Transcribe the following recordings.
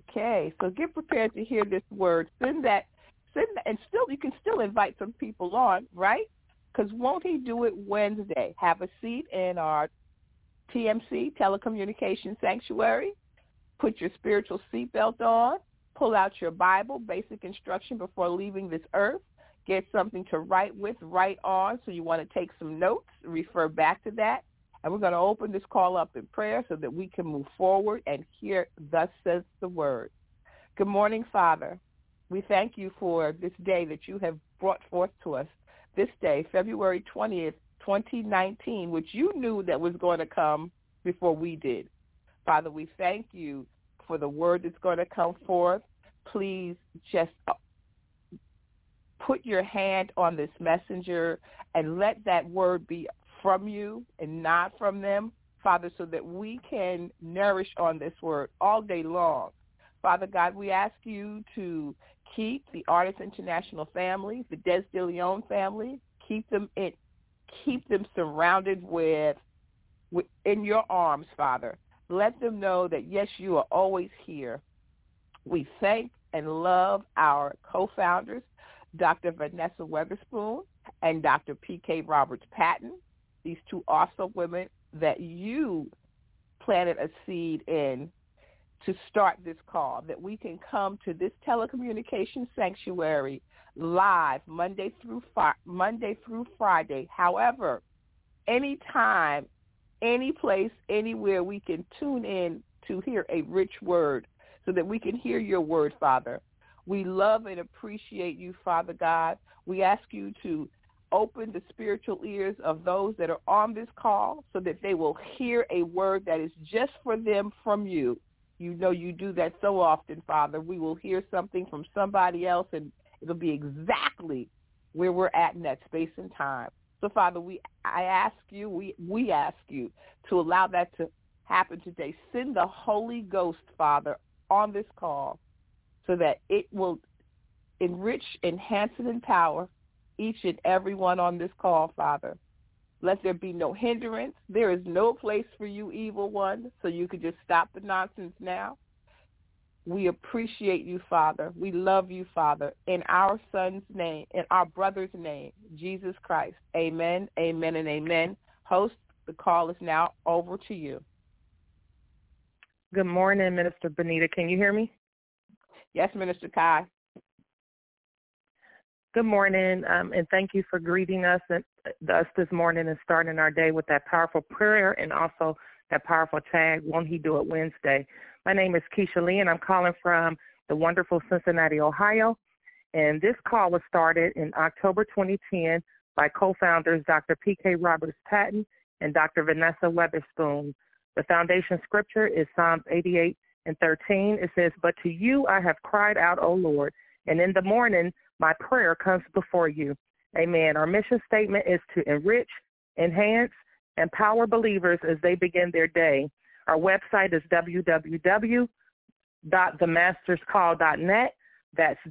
Okay, so get prepared to hear this word. Send that, and still you can still invite some people on, right? Because won't he do it Wednesday? Have a seat in our TMC, Telecommunications Sanctuary. Put your spiritual seatbelt on. Pull out your Bible, basic instruction before leaving this earth. Get something to write with, write on, so you want to take some notes, refer back to that. And we're going to open this call up in prayer so that we can move forward and hear, thus says the word. Good morning, Father. We thank you for this day that you have brought forth to us. This day, February 20th, 2019, which you knew that was going to come before we did. Father, we thank you for the word that's going to come forth. Please just put your hand on this messenger and let that word be from you and not from them, Father, so that we can nourish on this word all day long. Father God, we ask you to keep the Artists International family, the Des DeLeon family, keep them surrounded in your arms, Father. Let them know that, yes, you are always here. We thank and love our co-founders, Dr. Vanessa Weatherspoon and Dr. P.K. Roberts-Patton, these two awesome women that you planted a seed in to start this call, that we can come to this telecommunications sanctuary live Monday through Friday. However, anytime, any place, anywhere we can tune in to hear a rich word so that we can hear your word, Father. We love and appreciate you, Father God. We ask you to open the spiritual ears of those that are on this call so that they will hear a word that is just for them from you. You know you do that so often, Father. We will hear something from somebody else, and it'll be exactly where we're at in that space and time. So, Father, we ask you to allow that to happen today. Send the Holy Ghost, Father, on this call so that it will enrich, enhance, and empower each and every one on this call, Father. Let there be no hindrance. There is no place for you, evil one, so you could just stop the nonsense now. We appreciate you, Father. We love you, Father, in our son's name, in our brother's name, Jesus Christ. Amen, amen, and amen. Host, the call is now over to you. Good morning, Minister Benita. Can you hear me? Yes, Minister Kai. Good morning, and thank you for greeting us this morning and starting our day with that powerful prayer and also that powerful tag, Won't He Do It Wednesday. My name is Keisha Lee, and I'm calling from the wonderful Cincinnati, Ohio. And this call was started in October 2010 by co-founders Dr. P.K. Roberts-Patton and Dr. Vanessa Weatherspoon. The foundation scripture is Psalms 88:13. It says, "But to you I have cried out, O Lord, and in the morning my prayer comes before you." Amen. Our mission statement is to enrich, enhance, empower believers as they begin their day. Our website is www.themasterscall.net. That's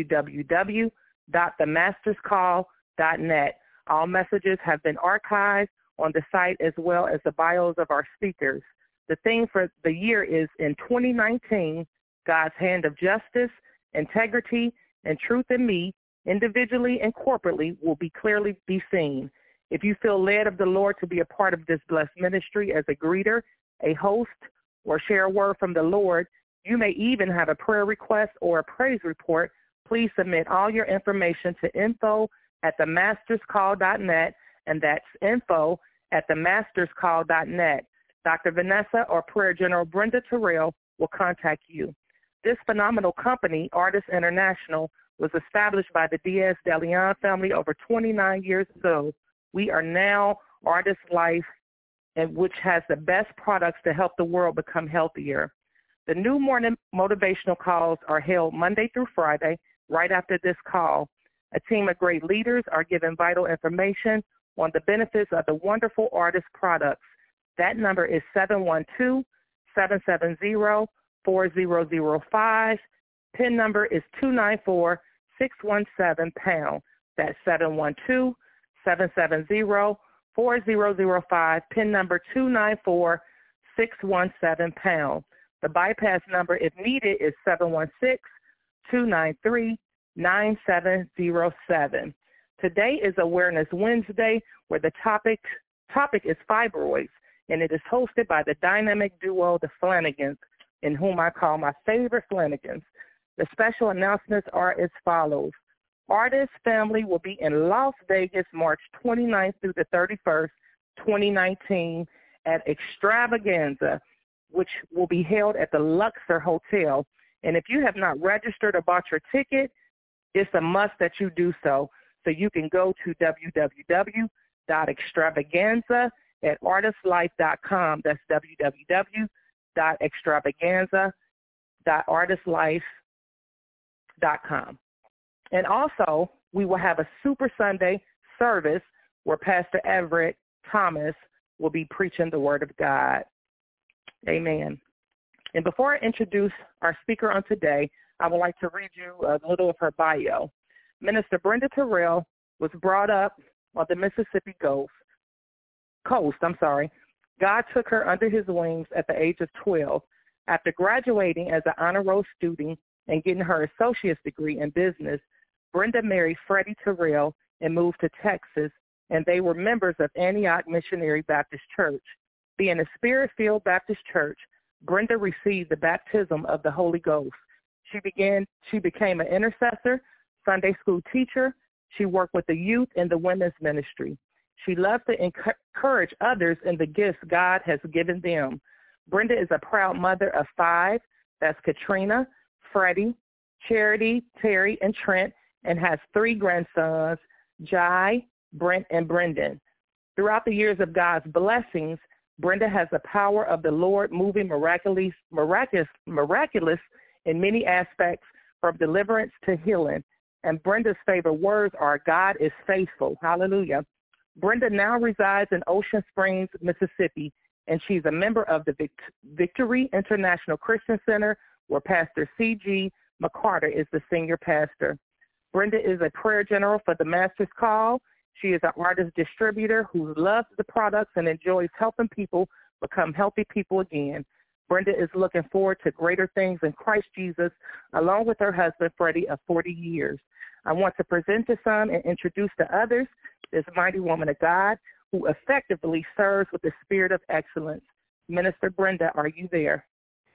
www.themasterscall.net. All messages have been archived on the site as well as the bios of our speakers. The theme for the year is in 2019, God's hand of justice, integrity, and truth in me, individually and corporately, will clearly be seen. If you feel led of the Lord to be a part of this blessed ministry as a greeter, a host, or share a word from the Lord, you may even have a prayer request or a praise report. Please submit all your information to info@themasterscall.net, and that's info@themasterscall.net. Dr. Vanessa or Prayer General Brenda Terrell will contact you. This phenomenal company, Artists International, was established by the Diaz DeLeon family over 29 years ago. We are now Artist Life, and which has the best products to help the world become healthier. The new morning motivational calls are held Monday through Friday, right after this call. A team of great leaders are given vital information on the benefits of the wonderful Artist products. That number is 712-770-4005. PIN number is 294617#. That's 712-770-4005. PIN number 294617#. The bypass number, if needed, is 716-293-9707. Today is Awareness Wednesday, where the topic is fibroids, and it is hosted by the dynamic duo, the Flanagans, in whom I call my favorite Flanagans. The special announcements are as follows. Artist Family will be in Las Vegas March 29th through the 31st, 2019 at Extravaganza, which will be held at the Luxor Hotel. And if you have not registered or bought your ticket, it's a must that you do so. So you can go to www.extravaganza@artistlife.com. That's www.extravaganza.artistlife.com. And also, we will have a Super Sunday service where Pastor Everett Thomas will be preaching the Word of God. Amen. And before I introduce our speaker on today, I would like to read you a little of her bio. Minister Brenda Terrell was brought up on the Mississippi coast. God took her under his wings at the age of 12. After graduating as an honor roll student and getting her associate's degree in business, Brenda married Freddie Terrell and moved to Texas, and they were members of Antioch Missionary Baptist Church. Being a Spirit-filled Baptist church, Brenda received the baptism of the Holy Ghost. She became an intercessor, Sunday school teacher. She worked with the youth in the women's ministry. She loves to encourage others in the gifts God has given them. Brenda is a proud mother of 5. That's Katrina, Freddie, Charity, Terry, and Trent, and has 3 grandsons, Jai, Brent, and Brendan. Throughout the years of God's blessings, Brenda has the power of the Lord moving miraculous in many aspects, from deliverance to healing. And Brenda's favorite words are, God is faithful. Hallelujah. Brenda now resides in Ocean Springs, Mississippi, and she's a member of the Victory International Christian Center, where Pastor C.G. McCarter is the senior pastor. Brenda is a prayer general for the Master's Call. She is an artist distributor who loves the products and enjoys helping people become healthy people again. Brenda is looking forward to greater things in Christ Jesus, along with her husband, Freddie, of 40 years. I want to present to some and introduce to others this mighty woman of God who effectively serves with the spirit of excellence. Minister Brenda, are you there?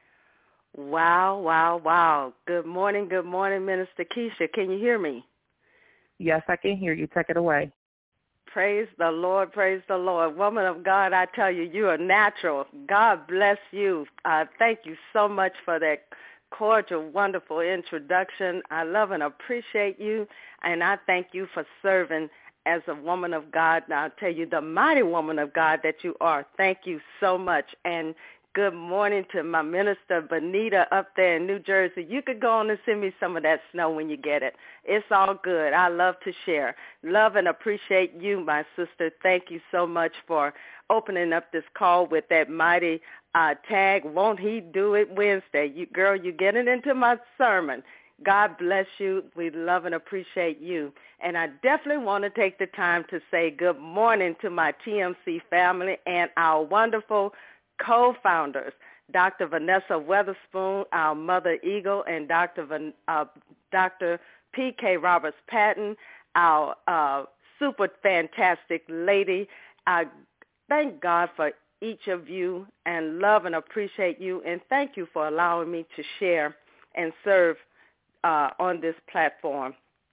Wow. Good morning, Minister Keisha. Can you hear me? Yes, I can hear you. Take it away. Praise the Lord. Woman of God, I tell you, you are natural. God bless you. Thank you so much for that cordial, wonderful introduction. I love and appreciate you, and I thank you for serving as a woman of God. Now, I'll tell you, the mighty woman of God that you are. Thank you so much. And good morning to my minister, Benita, up there in New Jersey. You could go on and send me some of that snow when you get it. It's all good. I love to share. Love and appreciate you, my sister. Thank you so much for opening up this call with that mighty tag, Won't He Do It Wednesday. You're getting into my sermon. God bless you. We love and appreciate you. And I definitely want to take the time to say good morning to my TMC family and our wonderful co-founders, Dr. Vanessa Weatherspoon, our mother eagle, and Dr. P.K. Roberts-Patton, our super fantastic lady. I thank God for each of you and love and appreciate you, and thank you for allowing me to share and serve on this platform.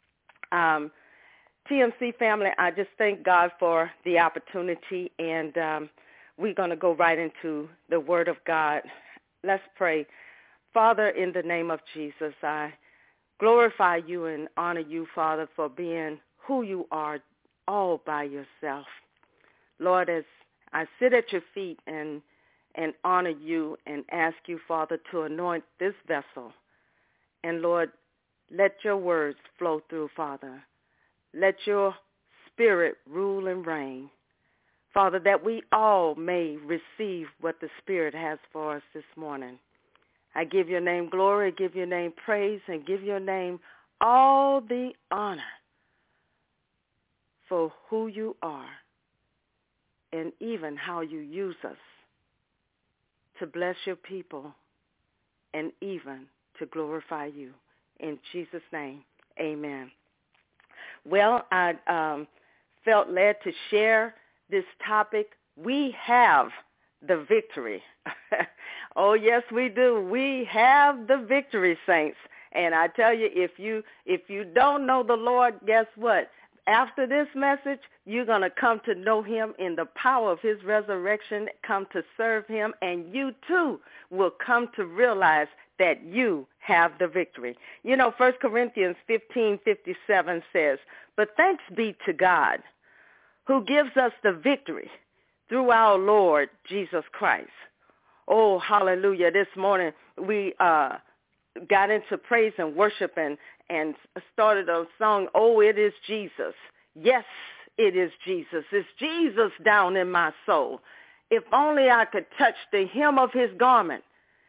TMC family, I just thank God for the opportunity, and we're going to go right into the Word of God. Let's pray. Father, in the name of Jesus, I glorify you and honor you, Father, for being who you are all by yourself. Lord, as I sit at your feet and honor you and ask you, Father, to anoint this vessel. And, Lord, let your words flow through, Father. Let your spirit rule and reign. Father, that we all may receive what the Spirit has for us this morning. I give your name glory, give your name praise, and give your name all the honor for who you are and even how you use us to bless your people and even to glorify you. In Jesus' name, amen. Well, I felt led to share this topic. We have the victory. Oh, yes, we do. We have the victory, saints. And I tell you, if you don't know the Lord, guess what? After this message, you're going to come to know him in the power of his resurrection, come to serve him, and you too will come to realize that you have the victory. 1 Corinthians 15:57 says, "But thanks be to God who gives us the victory through our Lord Jesus Christ." Oh, hallelujah. This morning we got into praise and worship and started a song, "Oh, it is Jesus." Yes, it is Jesus. It's Jesus down in my soul. If only I could touch the hem of his garment,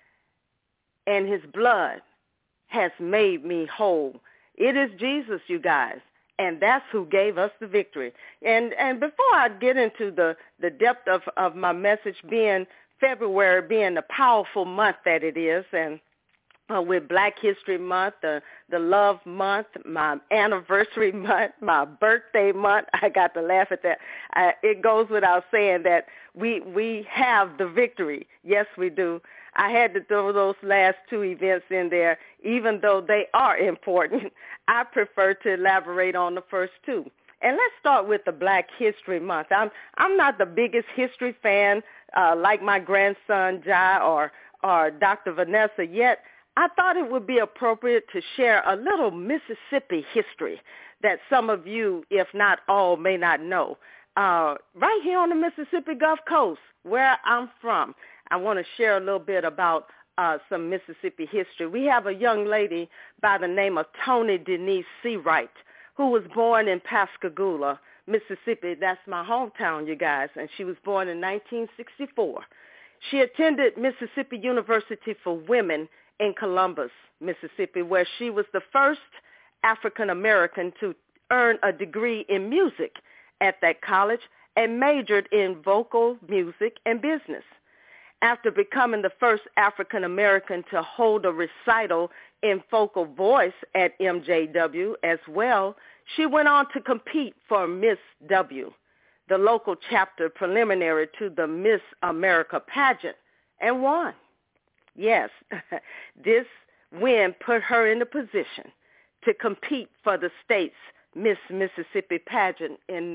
and his blood has made me whole. It is Jesus, you guys, and that's who gave us the victory. And before I get into the depth of my message, being February being the powerful month that it is, and with Black History Month, the Love Month, my anniversary month, my birthday month. I got to laugh at that. It goes without saying that we have the victory. Yes, we do. I had to throw those last two events in there, even though they are important. I prefer to elaborate on the first two. And let's start with the Black History Month. I'm not the biggest history fan like my grandson Jai or Dr. Vanessa, yet I thought it would be appropriate to share a little Mississippi history that some of you, if not all, may not know. Right here on the Mississippi Gulf Coast, where I'm from, I want to share a little bit about some Mississippi history. We have a young lady by the name of Toni Denise Seawright, who was born in Pascagoula, Mississippi. That's my hometown, you guys, and she was born in 1964. She attended Mississippi University for Women in Columbus, Mississippi, where she was the first African-American to earn a degree in music at that college and majored in vocal music and business. After becoming the first African-American to hold a recital in vocal voice at MJW as well, she went on to compete for Miss W, the local chapter preliminary to the Miss America pageant, and won. Yes, this win put her in a position to compete for the state's Miss Mississippi pageant in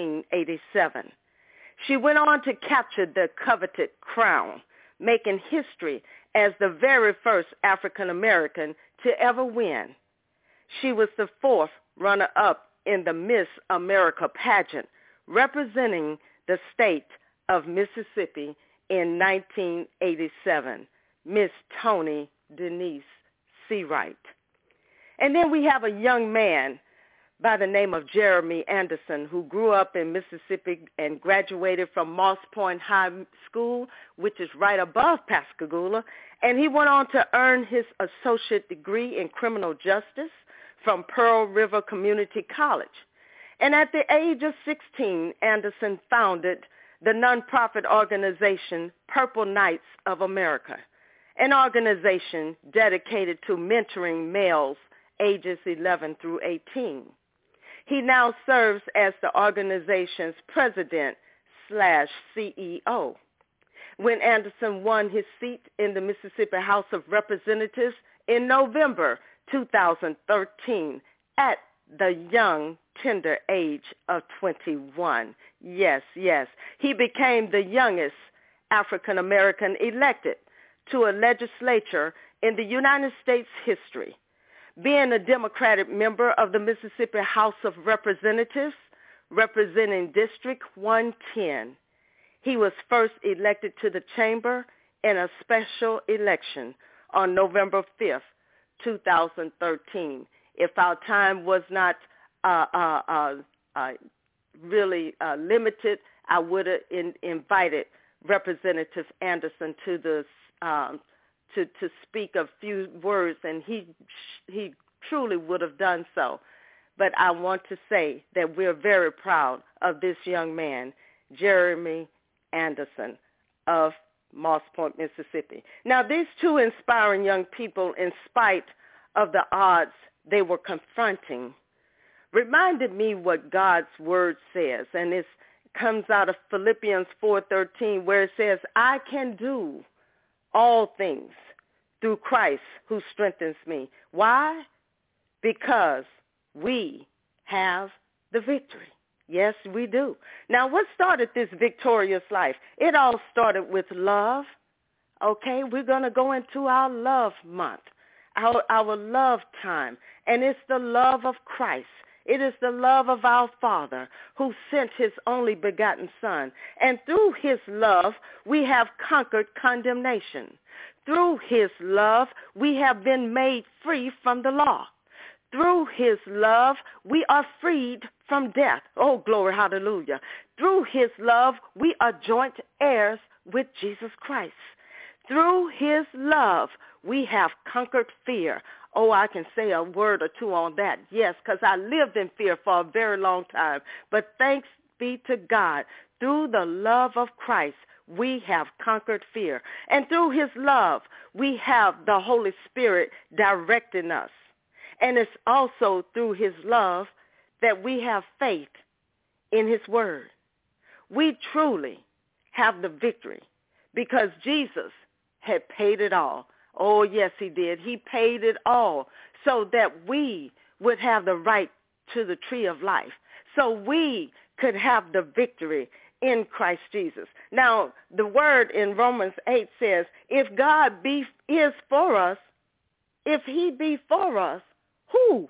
1987. She went on to capture the coveted crown, making history as the very first African-American to ever win. She was the fourth runner-up in the Miss America pageant, representing the state of Mississippi in 1987, Miss Toni Denise Seawright. And then we have a young man by the name of Jeremy Anderson, who grew up in Mississippi and graduated from Moss Point High School, which is right above Pascagoula, and he went on to earn his associate degree in criminal justice from Pearl River Community College. And at the age of 16, Anderson founded the nonprofit organization Purple Knights of America, an organization dedicated to mentoring males ages 11 through 18. He now serves as the organization's president/CEO. When Anderson won his seat in the Mississippi House of Representatives in November 2013 at the young, tender age of 21. Yes, he became the youngest African-American elected to a legislature in the United States history. Being a Democratic member of the Mississippi House of Representatives, representing District 110, he was first elected to the chamber in a special election on November 5th, 2013. If our time was not really limited, I would have invited Representative Anderson to the to speak a few words, and he truly would have done so. But I want to say that we're very proud of this young man, Jeremy Anderson of Moss Point, Mississippi. Now, these two inspiring young people, in spite of the odds they were confronting, reminded me what God's word says, and it comes out of Philippians 4:13, where it says, I can do all things through Christ who strengthens me. Why? Because we have the victory. Yes, we do. Now, what started this victorious life? It all started with love. Okay, we're going to go into our love month, our love time, and it's the love of Christ. It is the love of our Father who sent his only begotten Son. And through his love, we have conquered condemnation. Through his love, we have been made free from the law. Through his love, we are freed from death. Oh, glory, hallelujah. Through his love, we are joint heirs with Jesus Christ. Through his love, we have conquered fear. Oh, I can say a word or two on that. Yes, because I lived in fear for a very long time. But thanks be to God, through the love of Christ, we have conquered fear. And through his love, we have the Holy Spirit directing us. And it's also through his love that we have faith in his word. We truly have the victory because Jesus had paid it all. Oh, yes, he did. He paid it all so that we would have the right to the tree of life, so we could have the victory in Christ Jesus. Now, the word in Romans 8 says, if God is for us, if he be for us, who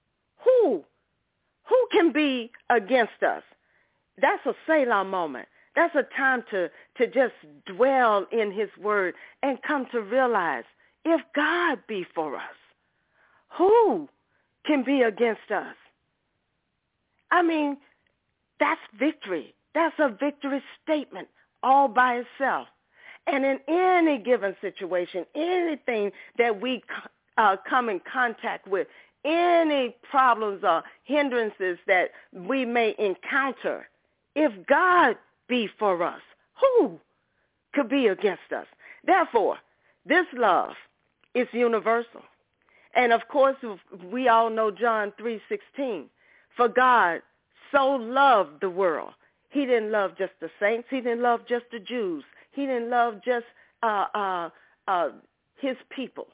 can be against us? That's a Selah moment. That's a time to just dwell in his word and come to realize, if God be for us, who can be against us? I mean, that's victory. That's a victory statement all by itself. And in any given situation, anything that we come in contact with, any problems or hindrances that we may encounter, if God be for us, who could be against us? Therefore, this love is universal. And of course, we all know John 3:16. For God so loved the world. He didn't love just the saints. He didn't love just the Jews. He didn't love just his people.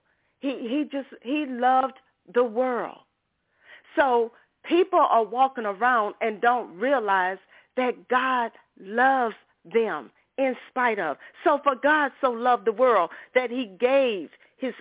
He loved the world. So people are walking around and don't realize that God loves them in spite of. So for God so loved the world that he gave his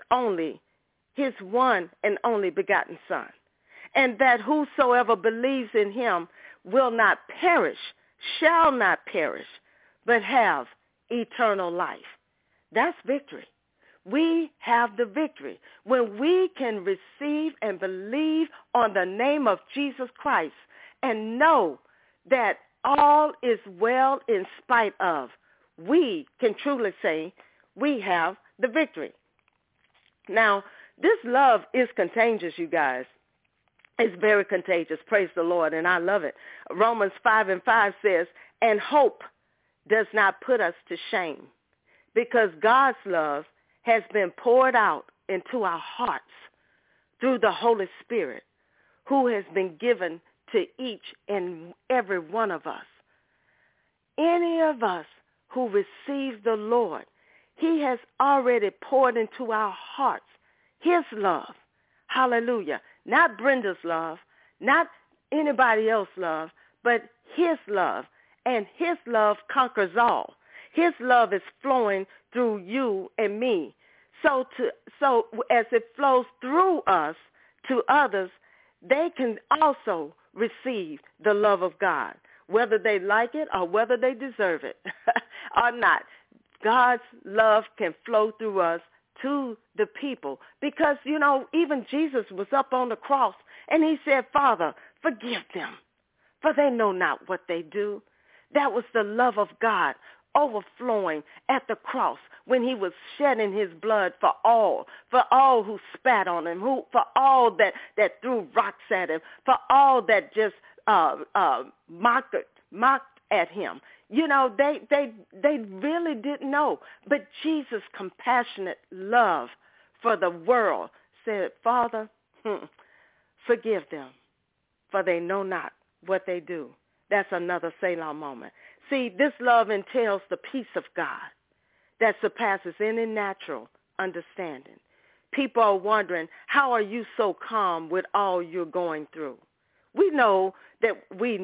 one and only begotten Son, and that whosoever believes in him will not perish, shall not perish, but have eternal life. That's victory. We have the victory when we can receive and believe on the name of Jesus Christ and know that all is well in spite of. We can truly say we have the victory. Now, this love is contagious, you guys. It's very contagious. Praise the Lord, and I love it. Romans 5:5 says, and hope does not put us to shame, because God's love has been poured out into our hearts through the Holy Spirit, who has been given to each and every one of us. Any of us who receives the Lord, he has already poured into our hearts his love. Hallelujah. Not Brenda's love, not anybody else's love, but his love. And his love conquers all. His love is flowing through you and me. So as it flows through us to others, they can also receive the love of God, whether they like it or whether they deserve it or not. God's love can flow through us to the people because, even Jesus was up on the cross and he said, Father, forgive them, for they know not what they do. That was the love of God overflowing at the cross when he was shedding his blood for all who spat on him, for all that threw rocks at him, for all that just mocked at him. You know, they really didn't know. But Jesus' compassionate love for the world said, Father, forgive them, for they know not what they do. That's another Selah moment. See, this love entails the peace of God that surpasses any natural understanding. People are wondering, how are you so calm with all you're going through? We know that we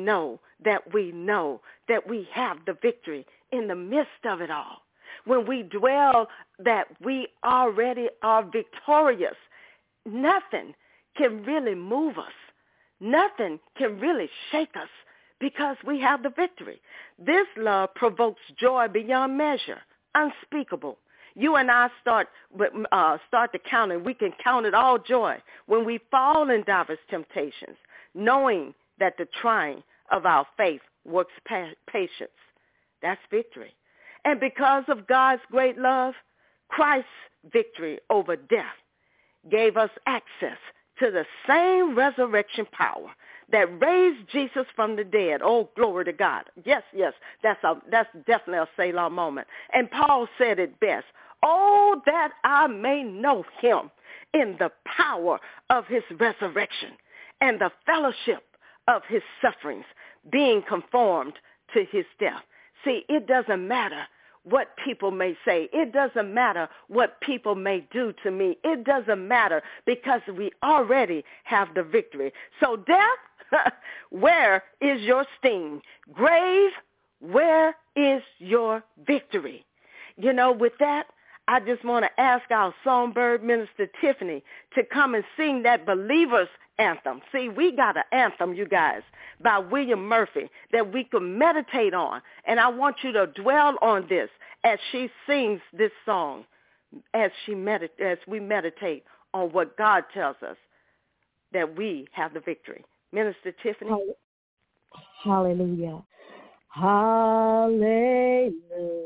have the victory in the midst of it all. When we dwell that we already are victorious, nothing can really move us. Nothing can really shake us because we have the victory. This love provokes joy beyond measure, unspeakable. You and I start to count, and we can count it all joy when we fall in diverse temptations, knowing that the trying of our faith works patience. That's victory. And because of God's great love, Christ's victory over death gave us access to the same resurrection power that raised Jesus from the dead. Oh, glory to God. Yes, that's definitely a Selah moment. And Paul said it best. Oh, that I may know him in the power of his resurrection and the fellowship of his sufferings, being conformed to his death. See, it doesn't matter what people may say. It doesn't matter what people may do to me. It doesn't matter because we already have the victory. So death, where is your sting? Grave, where is your victory? You know, with that, I just want to ask our songbird, Minister Tiffany, to come and sing that Believer's Anthem. See, we got an anthem, you guys, by William Murphy that we can meditate on. And I want you to dwell on this as she sings this song, as we meditate on what God tells us that we have the victory. Minister Tiffany. Hallelujah. Hallelujah.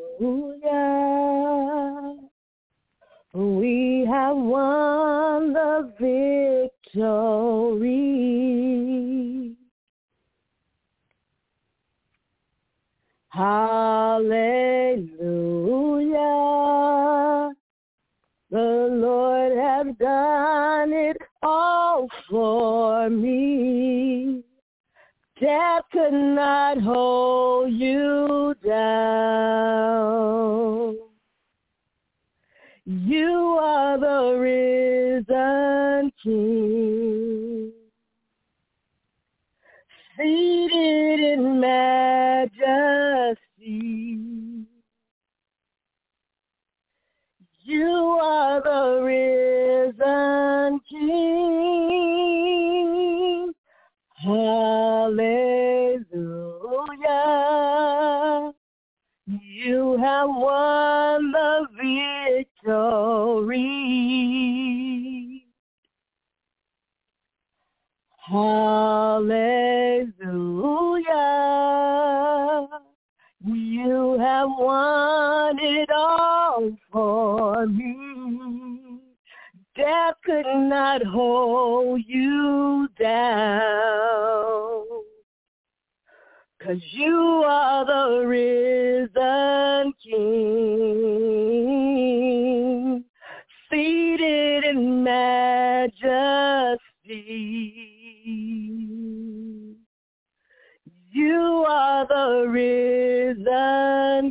We have won the victory. Hallelujah. The Lord has done it all for me. Death could not hold you down. You are the risen King, seated in majesty. You are the risen King. Hallelujah. You have won the victory. Hallelujah. You have won it all for me. Death could not hold you down. 'Cause you are the risen King, seated in majesty. You are the risen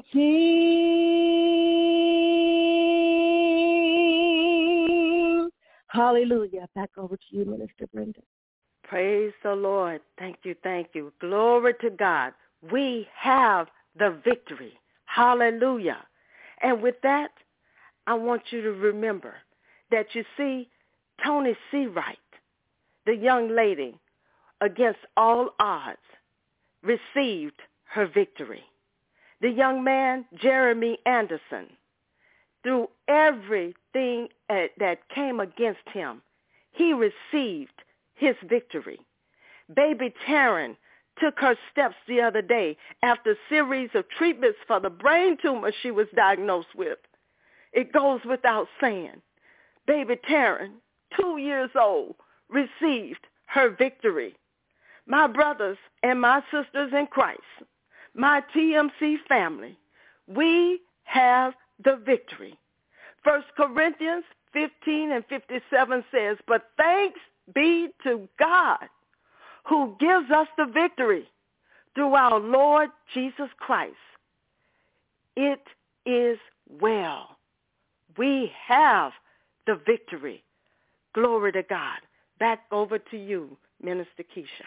King. Hallelujah. Back over to you, Minister Brenda. Praise the Lord. Thank you, thank you. Glory to God. We have the victory. Hallelujah. And with that, I want you to remember that you see Toni Seawright, the young lady, against all odds, received her victory. The young man, Jeremy Anderson, through everything that came against him, he received his victory. Baby Taryn took her steps the other day after a series of treatments for the brain tumor she was diagnosed with. It goes without saying. Baby Taryn, 2 years old, received her victory. My brothers and my sisters in Christ, my TMC family, we have the victory. 1 Corinthians 15:57 says, but thanks be to God who gives us the victory through our Lord Jesus Christ. It is well. We have the victory. Glory to God. Back over to you, Minister Keisha.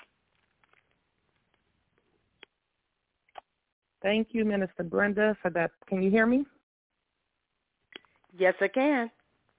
Thank you, Minister Brenda, for that. Can you hear me? Yes, I can.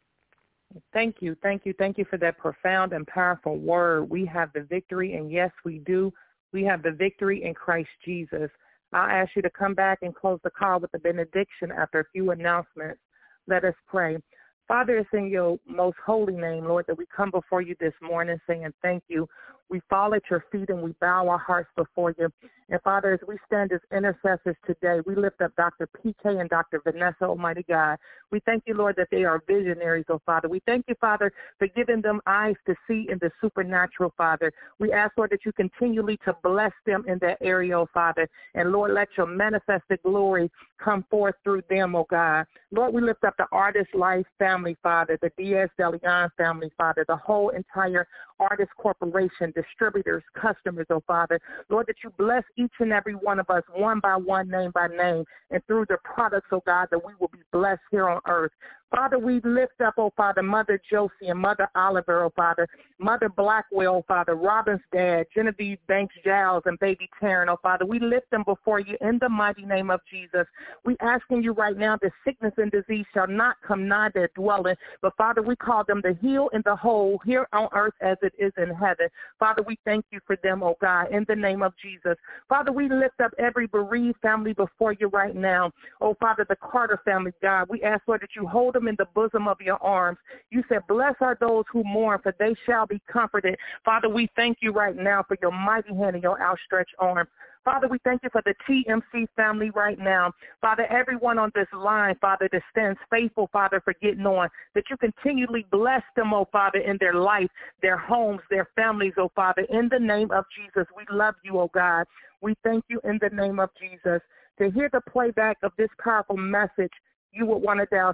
Thank you for that profound and powerful word. We have the victory, and yes, we do. We have the victory in Christ Jesus. I'll ask you to come back and close the call with the benediction after a few announcements. Let us pray. Father, it's in your most holy name, Lord, that we come before you this morning saying thank you. We fall at your feet and we bow our hearts before you. And, Father, as we stand as intercessors today, we lift up Dr. PK and Dr. Vanessa, Almighty God. We thank you, Lord, that they are visionaries, oh Father. We thank you, Father, for giving them eyes to see in the supernatural, Father. We ask, Lord, that you continually to bless them in that area, oh Father. And, Lord, let your manifested glory come forth through them, oh God. Lord, we lift up the Artist Life family, Father, the Diaz de Leon family, Father, the whole entire Artist Corporation, distributors, customers, oh Father. Lord, that you bless each and every one of us, one by one, name by name, and through the products, oh God, that we will be blessed here on earth. Father, we lift up, oh Father, Mother Josie and Mother Oliver, oh Father, Mother Blackwell, oh Father, Robin's dad, Genevieve Banks Giles, and baby Taryn, oh Father. We lift them before you in the mighty name of Jesus. We asking you right now that sickness and disease shall not come nigh their dwelling, but Father, we call them the heal and the whole here on earth as it is in heaven. Father, we thank you for them, oh God, in the name of Jesus. Father, we lift up every bereaved family before you right now. Oh Father, the Carter family, God, we ask, Lord, that you hold them in the bosom of your arms. You said, bless are those who mourn, for they shall be comforted. Father, we thank you right now for your mighty hand and your outstretched arm. Father, we thank you for the TMC family right now. Father, everyone on this line, Father, that stands faithful, Father, for getting on, that you continually bless them, oh Father, in their life, their homes, their families, oh Father, in the name of Jesus. We love you, oh God. We thank you in the name of Jesus. To hear the playback of this powerful message, you would want to dial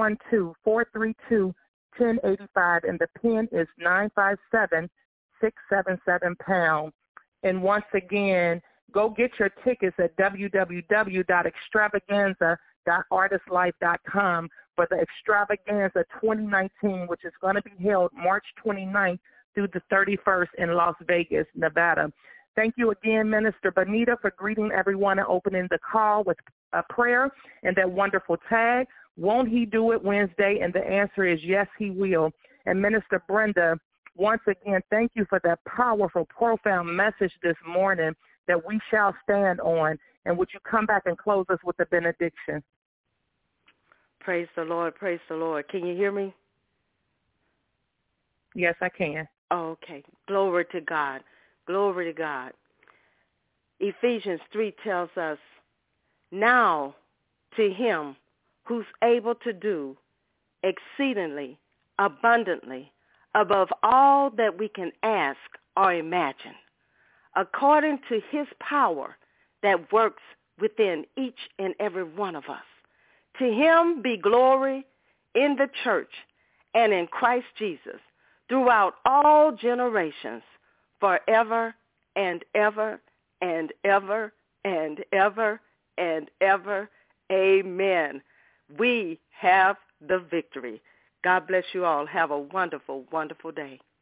712-432-1085, and the PIN is 957-677#. And once again, go get your tickets at www.extravaganza.artistlife.com for the Extravaganza 2019, which is going to be held March 29th through the 31st in Las Vegas, Nevada. Thank you again, Minister Bonita, for greeting everyone and opening the call with a prayer and that wonderful tag. Won't he do it Wednesday? And the answer is yes, he will. And Minister Brenda, once again, thank you for that powerful, profound message this morning that we shall stand on. And would you come back and close us with the benediction? Praise the Lord. Praise the Lord. Can you hear me? Yes, I can. Okay. Glory to God. Glory to God. Ephesians 3 tells us, now to him who's able to do exceedingly abundantly above all that we can ask or imagine, according to his power that works within each and every one of us. To him be glory in the church and in Christ Jesus throughout all generations, forever and ever and ever and ever and ever. Amen. We have the victory. God bless you all. Have a wonderful, wonderful day.